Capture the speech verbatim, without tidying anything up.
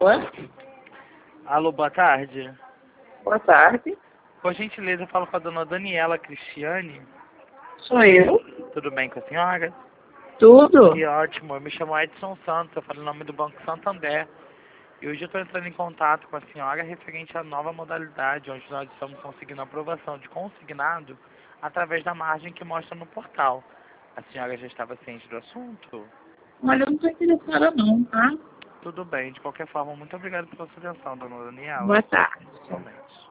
Oi? Alô, boa tarde. Boa tarde. Por gentileza, eu falo com a dona Daniela Cristiane. Sou eu. Tudo bem com a senhora? Tudo? Que ótimo. Eu me chamo Edson Santos, eu falo em nome do Banco Santander. E hoje eu estou entrando em contato com a senhora referente à nova modalidade, onde nós estamos conseguindo a aprovação de consignado através da margem que mostra no portal. A senhora já estava ciente do assunto? Olha, eu não estou interessada não, tá? Tudo bem. De qualquer forma, muito obrigado pela sua atenção, dona Daniela. Boa tarde. Somente.